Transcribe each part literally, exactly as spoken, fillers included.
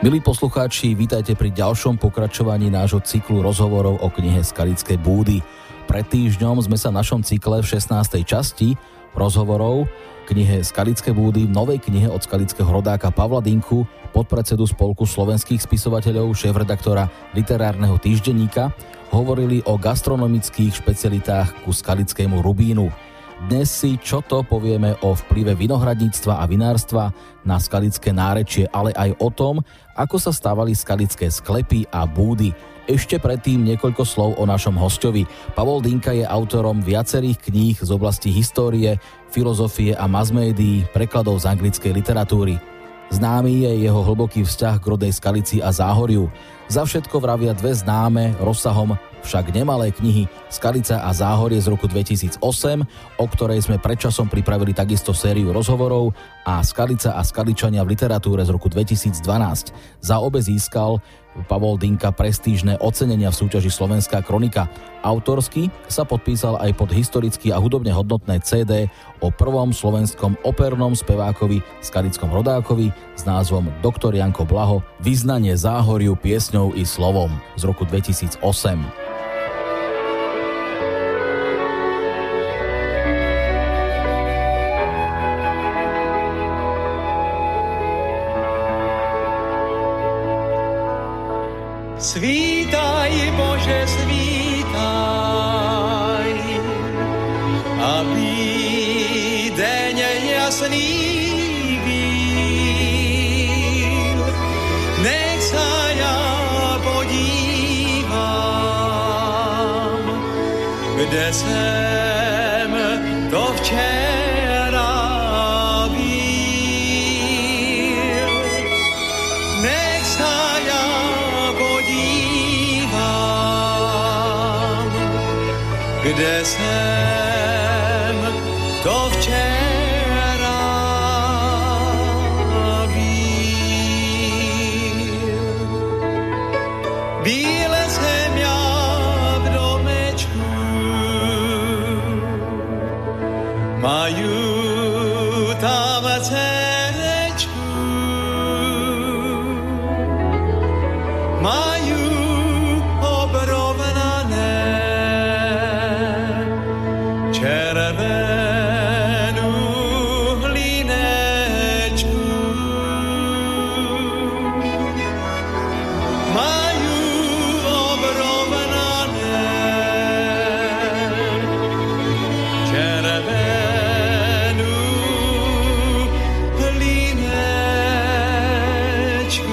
Milí poslucháči, vítajte pri ďalšom pokračovaní nášho cyklu rozhovorov o knihe Skalické búdy. Pred týždňom sme sa v našom cykle v šestnástej časti rozhovorov knihe Skalické búdy v novej knihe od skalického rodáka Pavla Dinku, podpredsedu Spolku slovenských spisovateľov, šéfredaktora literárneho týždenníka, hovorili o gastronomických špecialitách ku skalickému rubínu. Dnes si čo to povieme o vplyve vinohradníctva a vinárstva na skalické nárečie, ale aj o tom, ako sa stávali skalické sklepy a búdy. Ešte predtým niekoľko slov o našom hosťovi. Pavol Dinka je autorom viacerých kníh z oblasti histórie, filozofie a masmédií, prekladov z anglickej literatúry. Známy je jeho hlboký vzťah k rodnej Skalici a Záhoriu. Za všetko vravia dve známe, rozsahom však nemalé knihy Skalica a Záhorie z roku dvetisícosem, o ktorej sme predčasom pripravili takisto sériu rozhovorov, a Skalica a Skaličania v literatúre z roku dvetisícdvanásť. Za obe získal Pavol Dinka prestížne ocenenia v súťaži Slovenská kronika. Autorsky sa podpísal aj pod historicky a hudobne hodnotné cé dé o prvom slovenskom opernom spevákovi skalickom rodákovi s názvom Doktor Janko Blaho Vyznanie Záhoriu piesňou i slovom z roku dvetisícosem. Svítaj, Bože, svítaj, aby deň jasný byl. Nech sa ja podívam, kde sem to včera byl. Nech sa ja kde jsem to včera byl. Bíle jsem já v domečku, maju tam dcerečku, maju červenú hlinečku. Majú obrovnané červenú hlinečku.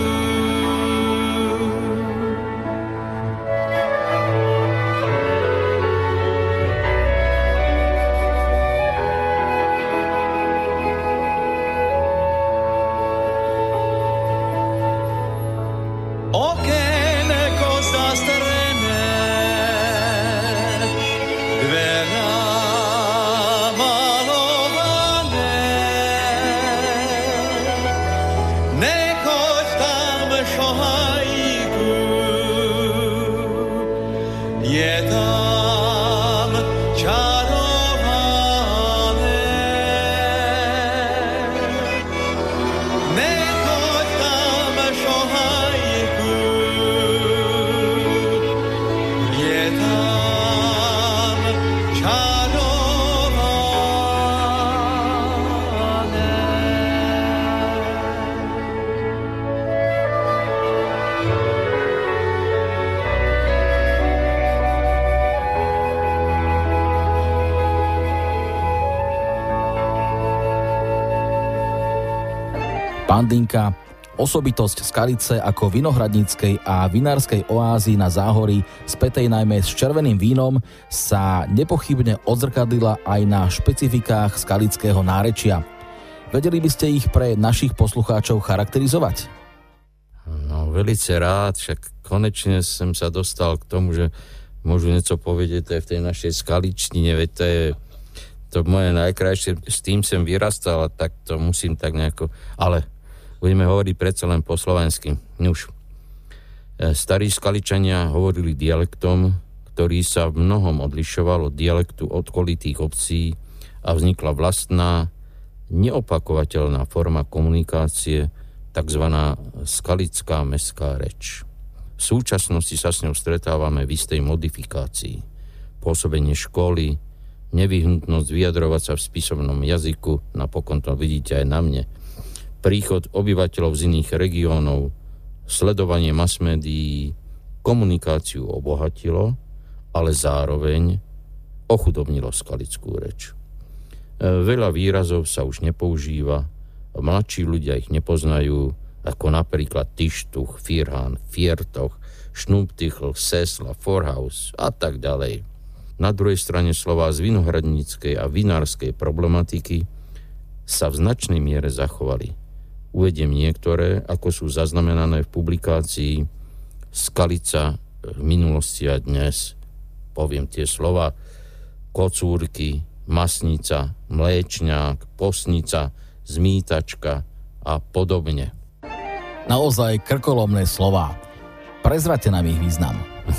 Okienko zastrené, dvera malované, nechoď tam šohajku, je tam čarované. Nechoď tam šohajku, je tam čarované. Pán Dinka, osobitosť Skalice ako vinohradníckej a vinárskej oázy na Záhorí, spätej najmä s červeným vínom, sa nepochybne odzrkadlila aj na špecifikách skalického nárečia. Vedeli by ste ich pre našich poslucháčov charakterizovať? No, velice rád, však konečne som sa dostal k tomu, že môžu niečo povedať aj v tej našej skaličtine, veď to je to moje najkrajšie, s tým som vyrastal, a tak to musím tak nejako, ale budeme hovoriť predsa len po slovensky. Nuž. Starí Skaličania hovorili dialektom, ktorý sa v mnohom odlišoval od dialektu okolitých obcí a vznikla vlastná, neopakovateľná forma komunikácie takzvaná skalická mestská reč. V súčasnosti sa s ňou stretávame v istej modifikácii. Pôsobenie školy, nevyhnutnosť vyjadrovať sa v spisovnom jazyku, napokon to vidíte aj na mne, príchod obyvateľov z iných regiónov, sledovanie mass-médií, komunikáciu obohatilo, ale zároveň ochudobnilo skalickú reč. Veľa výrazov sa už nepoužíva, mladší ľudia ich nepoznajú, ako napríklad Tištuch, Firhán, Fiertoch, Šnúptichl, Sesla, Forhaus a tak ďalej. Na druhej strane slová z vinohradníckej a vinárskej problematiky sa v značnej miere zachovali. Uvediem niektoré, ako sú zaznamenané v publikácii Skalica v minulosti a dnes. Poviem tie slova: kocúrky, masnica, mléčňák, posnica, zmítačka a podobne. Naozaj krkolomné slová. Prezraďte nám ich význam.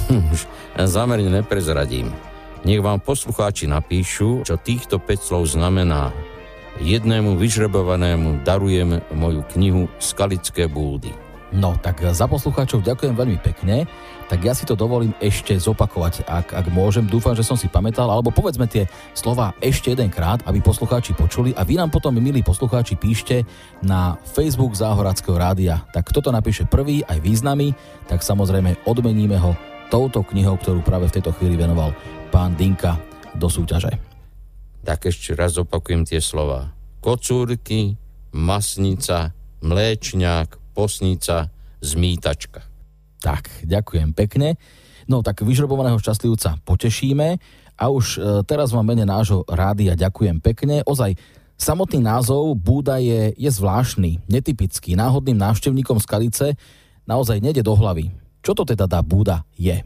Zámerne neprezradím. Nech vám poslucháči napíšu, čo týchto päť slov znamená. Jednému vyžrebovanému darujem moju knihu Skalické búdy. No, tak za poslucháčov ďakujem veľmi pekne. Tak ja si to dovolím ešte zopakovať, ak, ak môžem. Dúfam, že som si pamätal, alebo povedzme tie slova ešte jedenkrát, aby poslucháči počuli. A vy nám potom, milí poslucháči, píšte na Facebook Záhorackého rádia. Tak kto to napíše prvý, aj významy, tak samozrejme odmeníme ho touto knihou, ktorú práve v tejto chvíli venoval pán Dinka do súťaže. Tak ešte raz opakujem tie slova. Kocúrky, masnica, mléčňák, posnica, zmítačka. Tak, ďakujem pekne. No tak vyžrebovaného šťastlivca potešíme a už e, teraz vám mene nášho rádia ďakujem pekne. Ozaj, samotný názov Búda je, je zvláštny, netypický. Náhodným návštevníkom Skalice naozaj nejde do hlavy. Čo to teda tá Búda je?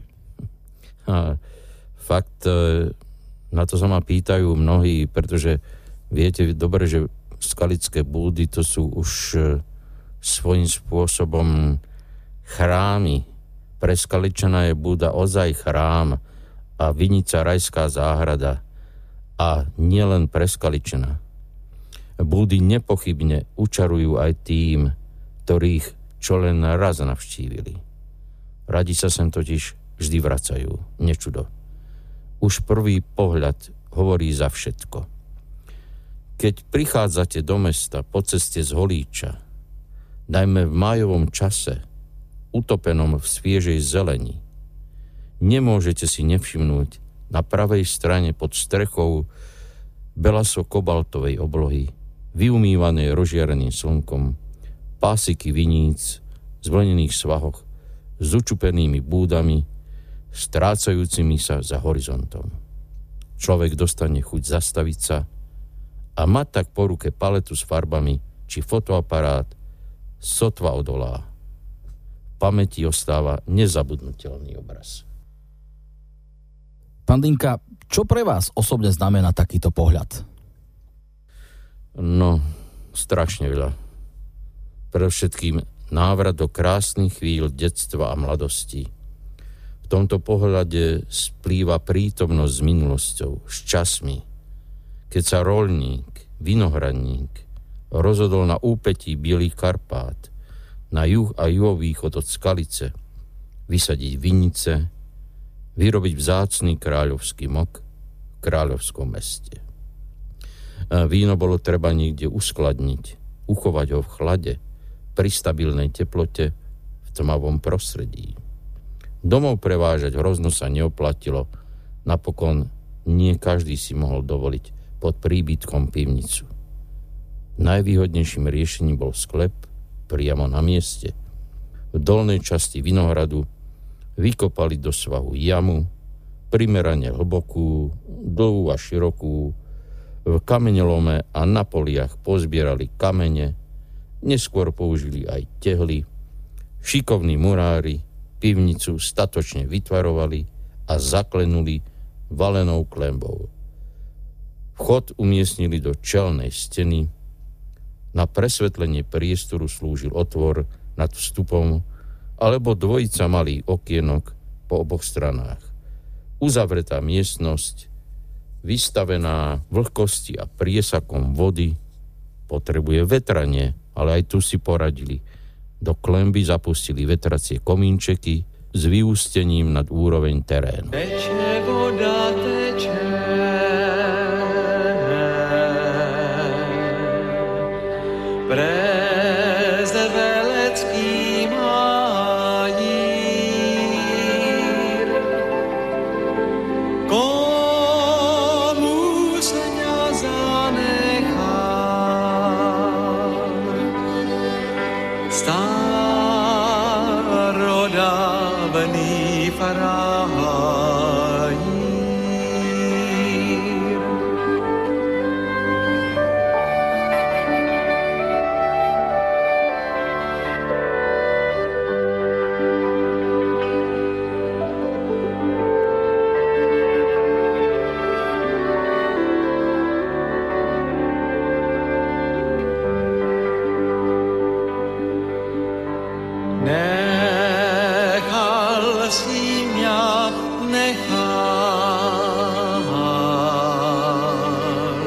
A, fakt, e, na to sa ma pýtajú mnohí, pretože viete dobre, že skalické búdy to sú už e, svojím spôsobom chrámy. Pre Skaličana je Búda ozaj chrám a vinica rajská záhrada. A nielen pre Skaličana. Búdy nepochybne učarujú aj tým, ktorých čo len raz navštívili. Radi sa sem totiž vždy vracajú. Nečudo. Už prvý pohľad hovorí za všetko. Keď prichádzate do mesta po ceste z Holíča, najmä v májovom čase, utopenom v sviežej zeleni, nemôžete si nevšimnúť na pravej strane pod strechou belaso-kobaltovej oblohy, vyumývanej rozžiareným slnkom, pásiky viníc v zvlnených svahoch s učupenými búdami, strácajúcimi sa za horizontom. Človek dostane chuť zastaviť sa a mať tak po ruke paletu s farbami či fotoaparát, sotva odolá. V pamäti ostáva nezabudnutelný obraz. Pán Dinka, čo pre vás osobne znamená takýto pohľad? No, strašne veľa. Predovšetkým návrat do krásnych chvíľ detstva a mladosti. V tomto pohľade splýva prítomnosť s minulosťou, s časmi, keď sa roľník, vinohradník rozhodol na úpetí Bielých Karpát, na juh a juhovýchod od Skalice, vysadiť vinice, vyrobiť vzácny kráľovský mok v kráľovskom meste. Víno bolo treba niekde uskladniť, uchovať ho v chlade, pri stabilnej teplote, v tmavom prostredí. Domov prevážať hrozno sa neoplatilo, napokon nie každý si mohol dovoliť pod príbytkom pivnicu. Najvýhodnejším riešením bol sklep priamo na mieste. V dolnej časti vinohradu vykopali do svahu jamu, primerane hlbokú, dlhú a širokú, v kameňolome a na poliach pozbierali kamene, neskôr použili aj tehly. Šikovní murári pivnicu statočne vytvarovali a zaklenuli valenou klenbou. Vchod umiestnili do čelnej steny. Na presvetlenie priestoru slúžil otvor nad vstupom alebo dvojica malých okienok po oboch stranách. Uzavretá miestnosť, vystavená vlhkosti a priesakom vody, potrebuje vetranie, ale aj tu si poradili. Do klenby zapustili vetracie komínčeky s vyústením nad úroveň terénu. Teče voda, teče. Prez velecký májír. Komu sňa zanechal starodávný farájír. Nechal si mňa, nechal.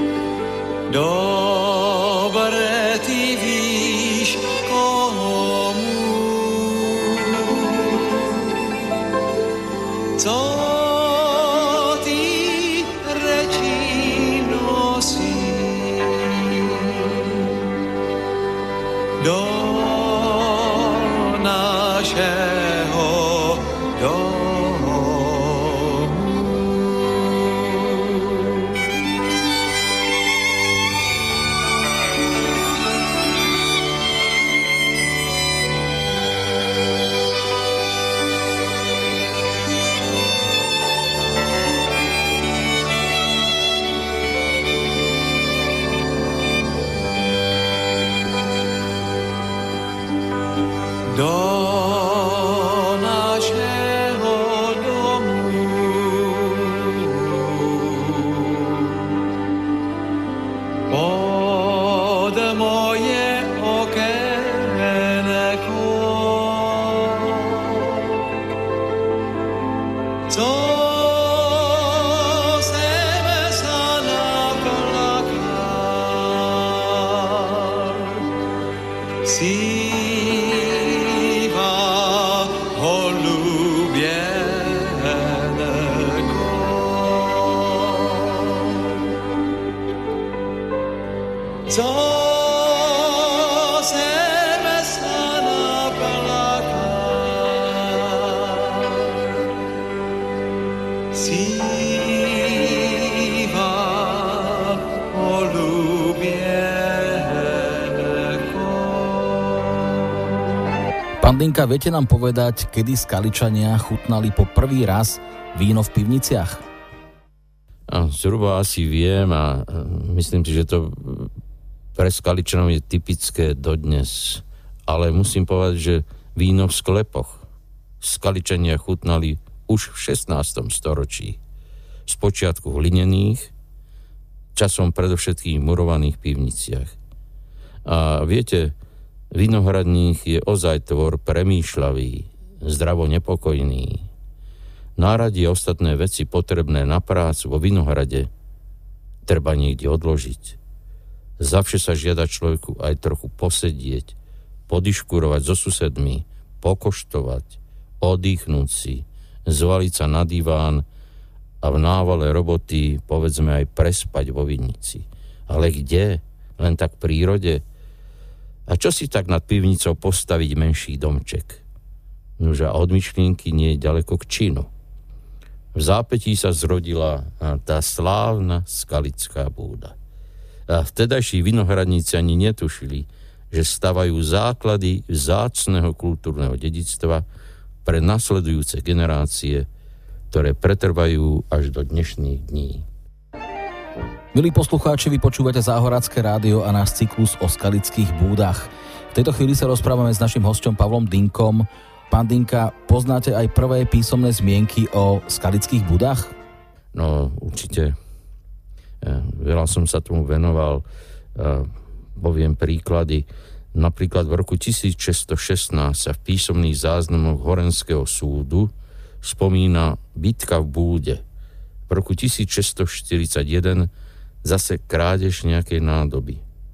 Dobre ty víš, komu. Co ty reči nosí. Do našeho domu. Do našeho domu. Pod moje okénko. Co sebe sa naplakal. Siva holubienko. Co sebe sa naplakal. Siva holubienko. Pán Dinka, viete nám povedať, kedy Skaličania chutnali po prvý raz víno v pivniciach? A zhruba asi viem a myslím si, že to pre Skaličanov je typické dodnes. Ale musím povedať, že víno v sklepoch Skaličania chutnali už v šestnástom storočí. Spočiatku v hlinených, časom predovšetkým v murovaných pivniciach. A viete, vinohradník je ozaj tvor premýšľavý, zdravo nepokojný. Náradí a ostatné veci potrebné na prácu vo vinohrade treba niekde odložiť. Zavše sa žiada človeku aj trochu posedieť, podiškurovať so susedmi, pokoštovať, oddychnúť si, zvaliť sa na diván a v návale roboty povedzme aj prespať vo vinici. Ale kde? Len tak v prírode? A čo si tak nad pivnicou postaviť menší domček? Nože od myšlienky nie je ďaleko k činu. V zápätí sa zrodila tá slávna skalická búda. A vtedajší vinohradníci ani netušili, že stavajú základy vzácneho kultúrneho dedičstva pre nasledujúce generácie, ktoré pretrvajú až do dnešných dní. Milí poslucháči, vy počúvate Záhoracké rádio a náš cyklus o skalických búdach. V tejto chvíli sa rozprávame s našim hosťom Pavlom Dinkom. Pán Dinka, poznáte aj prvé písomné zmienky o skalických búdach? No, určite. Veľa som sa tomu venoval. Poviem príklady. Napríklad v roku tisícšesťstošestnásť sa v písomných záznamoch Horenského súdu spomína bitka v Búde. V roku tisícšesťstoštyridsaťjeden zase krádež nejakej nádoby.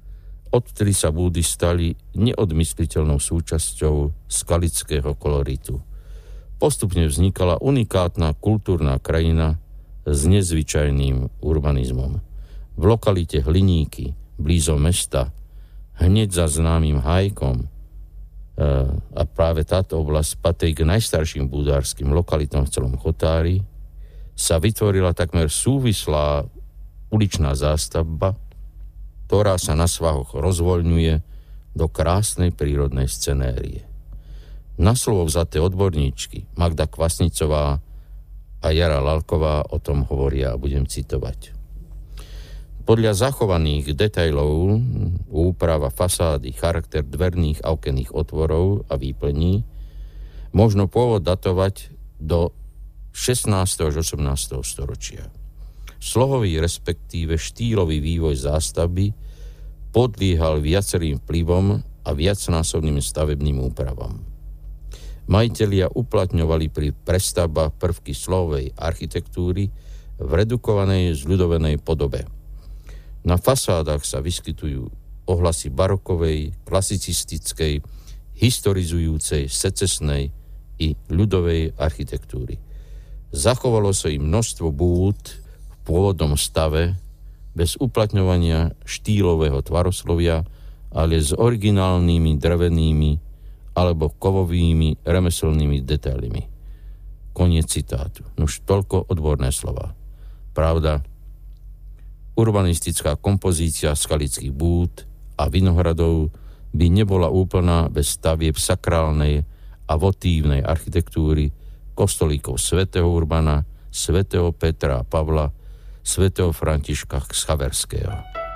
Odtedy sa búdy stali neodmysliteľnou súčasťou skalického koloritu. Postupne vznikala unikátna kultúrna krajina s nezvyčajným urbanizmom. V lokalite Hliníky, blízo mesta, hneď za známym Hajkom, a práve táto oblasť patrí k najstarším búdárskym lokalitám v celom Chotári, sa vytvorila takmer súvislá uličná zástavba, ktorá sa na svahoch rozvoľňuje do krásnej prírodnej scenérie. Na slovo vzaté odborníčky Magda Kvasnicová a Jara Lalková o tom hovoria a budem citovať. Podľa zachovaných detailov úprava fasády, charakter dverných a okenných otvorov a výplní možno pôvod datovať do šestnásteho až osemnásteho storočia. Slohový, respektíve štýlový vývoj zástavby podliehal viacerým vplyvom a viacnásobným stavebným úpravám. Majitelia uplatňovali pri prestavbách prvky slohovej architektúry v redukovanej zľudovenej podobe. Na fasádach sa vyskytujú ohlasy barokovej, klasicistickej, historizujúcej, secesnej i ľudovej architektúry. Zachovalo sa im množstvo búd v pôvodnom stave bez uplatňovania štýlového tvaroslovia, ale s originálnymi drevenými alebo kovovými remeselnými detailmi. Koniec citátu. Nuž toľko odborné slova. Pravda, urbanistická kompozícia skalických búd a vinohradov by nebola úplná bez stavieb sakrálnej a votívnej architektúry, kostolíkov svätého Urbana, svätého Petra a Pavla, svätého Františka Xaverského.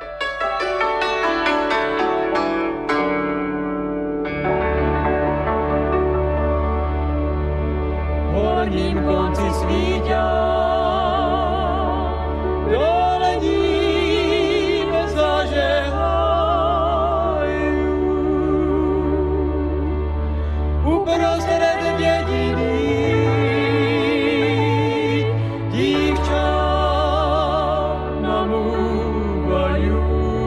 Horním konci svíťa dole ním zažehajú. Uprostred dediny dívča namúvajú.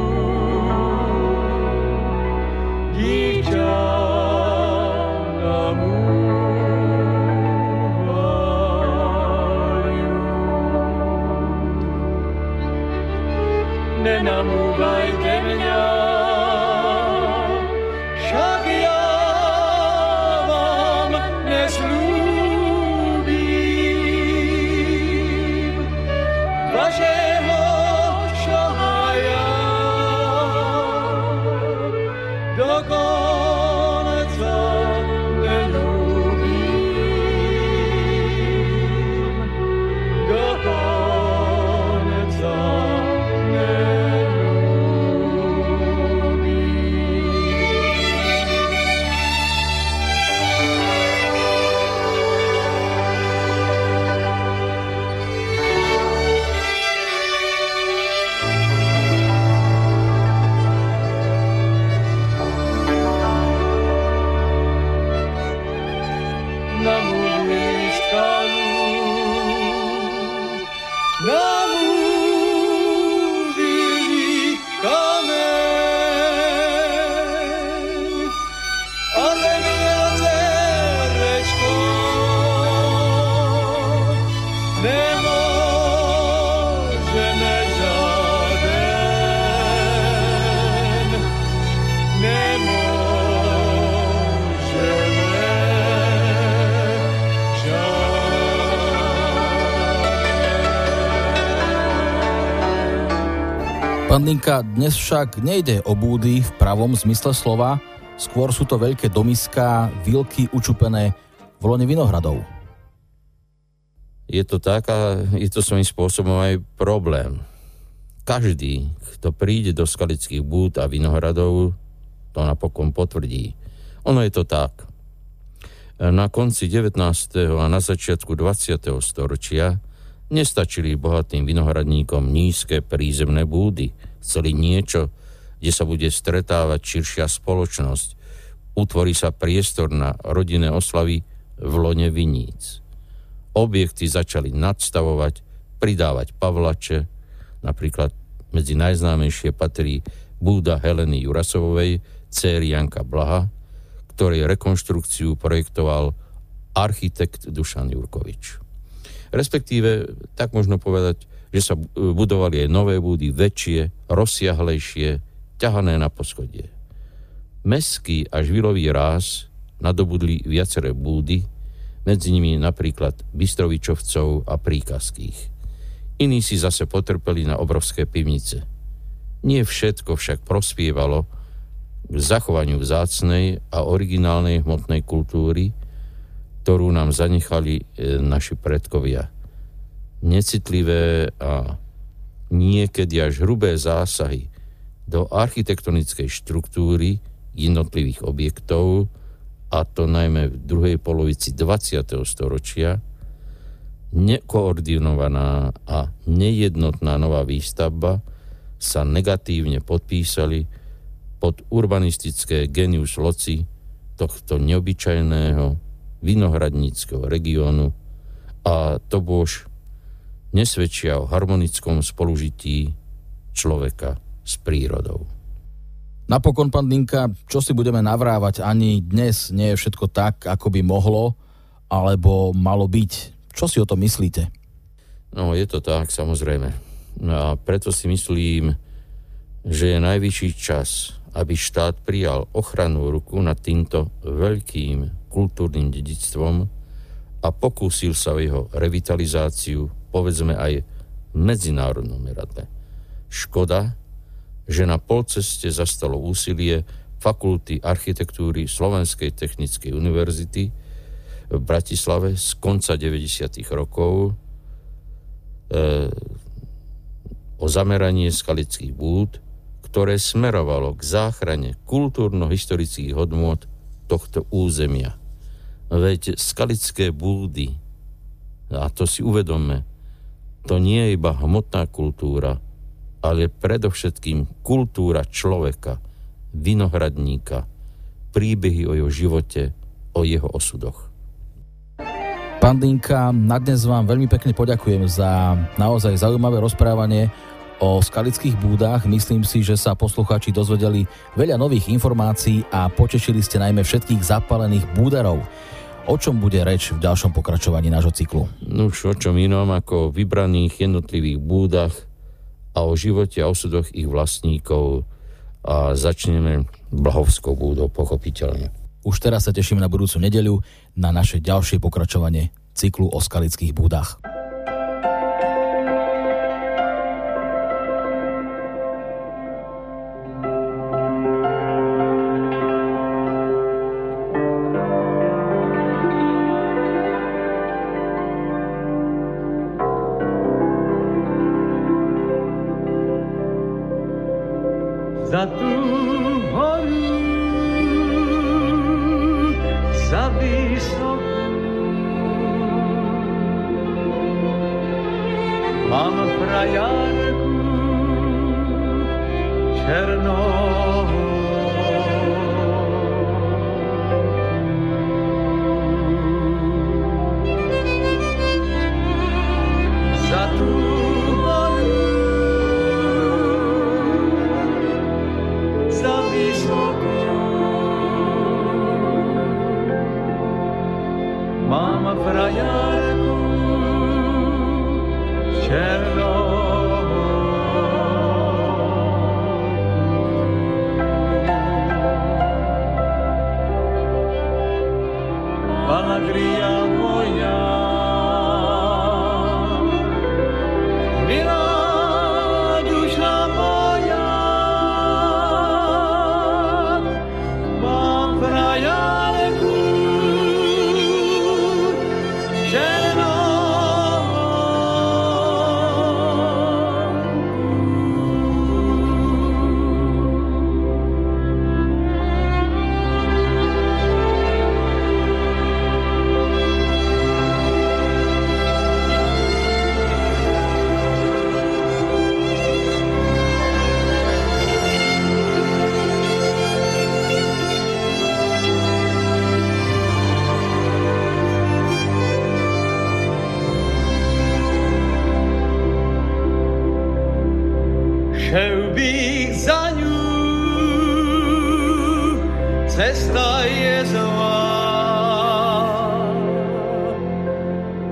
Dívča namúvajú. Nenamúvajte mňa, však ja vám nesľúbim vašeho šahaja do konca neľúbim, do konca namúvili skalu, namúvili kameň a neviace rečko nemôžeme žiaden, nemôžeme. Pán Dinka, dnes však nejde o búdy v pravom zmysle slova, skôr sú to veľké domiská, vilky učupené v lone vinohradov. Je to tak a je to svojím spôsobom aj problém. Každý, kto príde do skalických búd a vinohradov, to napokon potvrdí. Ono je to tak. Na konci devätnásteho a na začiatku dvadsiateho storočia nestačili bohatým vinohradníkom nízke prízemné búdy. Chceli niečo, kde sa bude stretávať širšia spoločnosť. Utvorí sa priestor na rodinné oslavy v lone viníc. Objekty začali nadstavovať, pridávať pavlače. Napríklad medzi najznámejšie patrí búda Heleny Jurasovej, céry Janka Blaha, ktorej rekonštrukciu projektoval architekt Dušan Jurkovič. Respektíve, tak možno povedať, že sa budovali aj nové búdy, väčšie, rozsiahlejšie, ťahané na poschodie. Mestský a žvilový ráz nadobudli viaceré búdy, medzi nimi napríklad Bystrovičovcov a Príkazských. Iní si zase potrpeli na obrovské pivnice. Nie všetko však prospievalo k zachovaniu vzácnej a originálnej hmotnej kultúry, ktorú nám zanechali naši predkovia. Necitlivé a niekedy až hrubé zásahy do architektonickej štruktúry jednotlivých objektov, a to najmä v druhej polovici dvadsiateho storočia, nekoordinovaná a nejednotná nová výstavba sa negatívne podpísali pod urbanistické genius loci tohto neobyčajného vinohradníckeho regiónu, a to bož nesvedčia o harmonickom spolužití človeka s prírodou. Napokon, pán Dinka, čo si budeme navrávať, ani dnes nie je všetko tak, ako by mohlo, alebo malo byť. Čo si o tom myslíte? No, je to tak, samozrejme. A preto si myslím, že je najvyšší čas, aby štát prijal ochrannú ruku nad týmto veľkým kultúrnym dedičstvom a pokúsil sa o jeho revitalizáciu, povedzme aj v medzinárodnom meradle. Škoda, že na polceste zastalo úsilie Fakulty architektúry Slovenskej technickej univerzity v Bratislave z konca deväťdesiatych rokov e, o zameranie skalických búd, ktoré smerovalo k záchrane kultúrno-historických hodnôt tohto územia. Veď skalické búdy, a to si uvedomme, to nie je iba hmotná kultúra, ale predovšetkým kultúra človeka, vinohradníka, príbehy o jeho živote, o jeho osudoch. Pán Dinka, na dnes vám veľmi pekne poďakujem za naozaj zaujímavé rozprávanie o skalických búdach. Myslím si, že sa poslucháči dozvedeli veľa nových informácií a potešili ste najmä všetkých zapálených búdarov. O čom bude reč v ďalšom pokračovaní nášho cyklu? No už o čom inom ako vybraných jednotlivých búdach a o živote a osudoch ich vlastníkov, a začneme Blahovskou búdou, pochopiteľne. Už teraz sa teším na budúcu nedeľu na naše ďalšie pokračovanie cyklu o skalických búdach. Za tú horu, za vysokú, mám frajarku černovú. Za tú Mama frajarku černovú. Palagria moja, milá duša moja, mám frajarku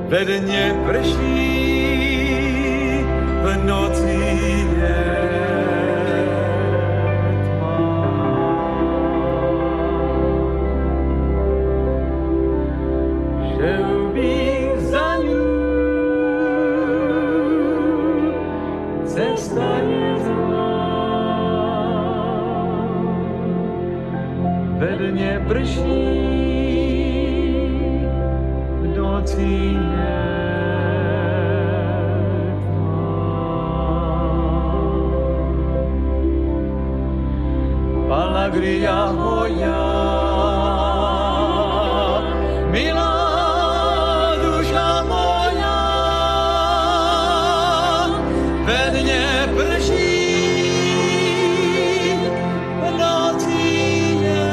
ve dne prší, v noci je tma. Šel bych za ňu, cesta je zlá, ve dne prší, v noci je alegria moja, milá duša moja, ve dne prší, v noci je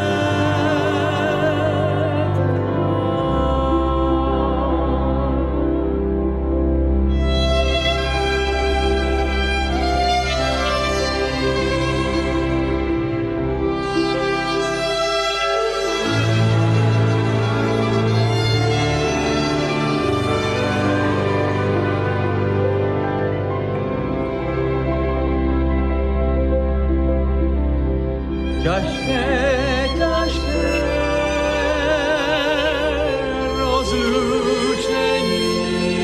ťažké, ťažké rozlúčení.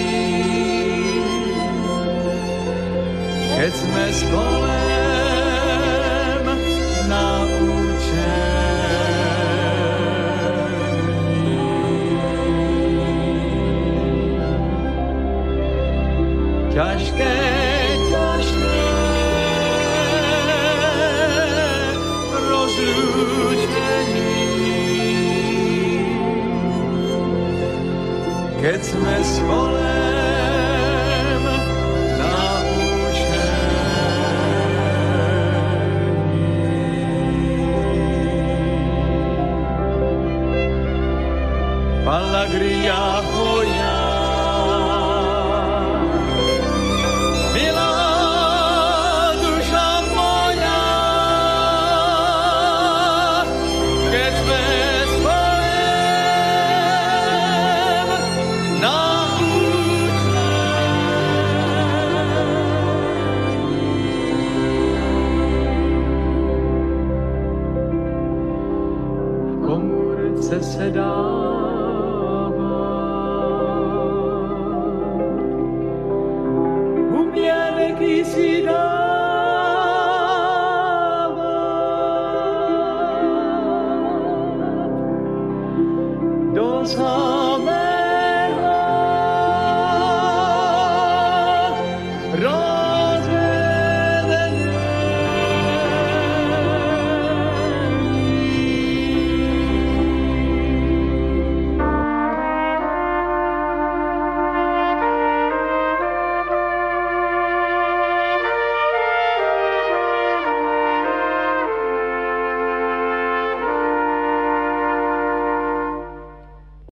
Keď sme s kolem naučení. Ťažké, ťažké keď sme s kolem naučení. Palagria moja, milá duša moja, keď sme s kolem naučení. V komůrce se dává umělky si dává do